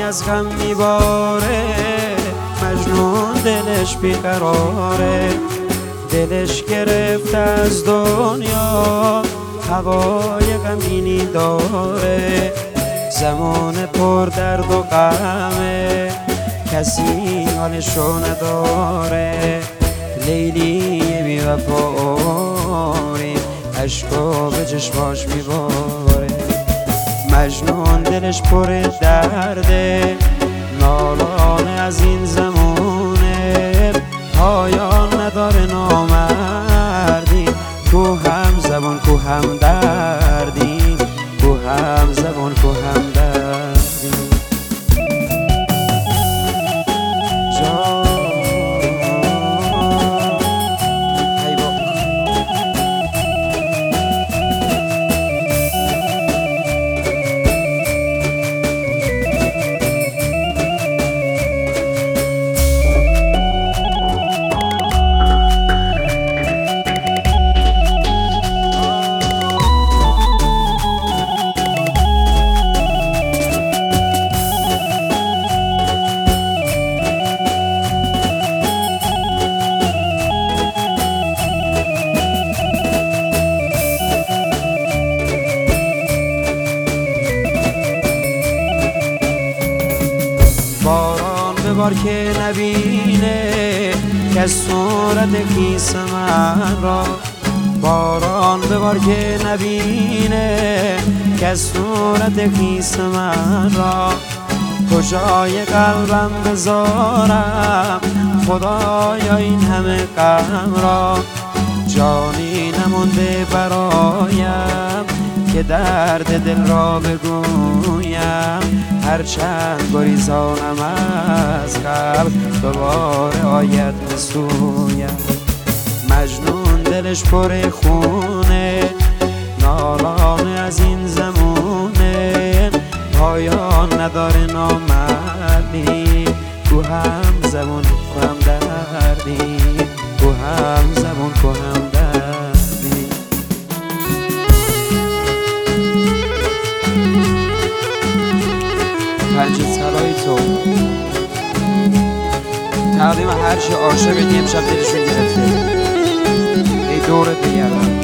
از غم میباره، مجنون دلش بیقراره، دلش گرفت از دنیا هوای غمگینی داره. زمان پر درد و غمه، کسی حالشو نداره. لیلی بی وفایی عشقا به چشماش میباره. مجنون دلش پر درده، نالانه از این زمونه. پایان نداره نامردی، کو هم زبان کو هم دردی، کو هم زبان کو هم دردی. باران ببار که نبینه که صورت خیس من را. باران ببار که نبینه که صورت خیس من را. کجای قلبم بذارم خدایا این همه غم را. جانی نمونده برایم که درد دل را بگویم. هرچند گریزانم از قلب دوباره آید به سویم. مجنون دلش پر خونه، نالانه از این زمونه. پایان نداره نامردی، کو هم زبون کو هم دردی، کو هم زبون کو هم دردی. پنج سرای تو تقدیم هر چه عاشقی امشب دلشون گرفته. ای دورت بگردم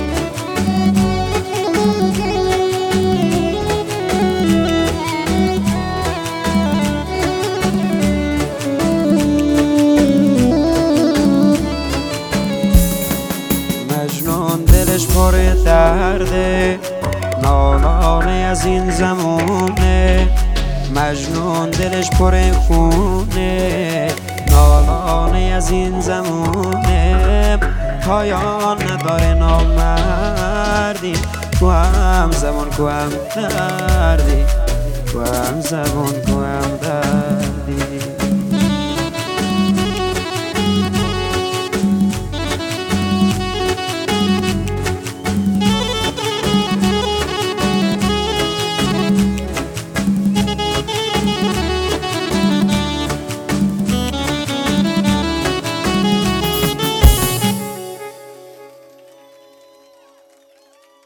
مجنون دلش پر درده، نالانه از این زمونه. مجنون دلش پر خونه، نالانه از این زمونه. پایان نداره نامردی، کو هم زمان کو هم دردی، کو هم زمان کو هم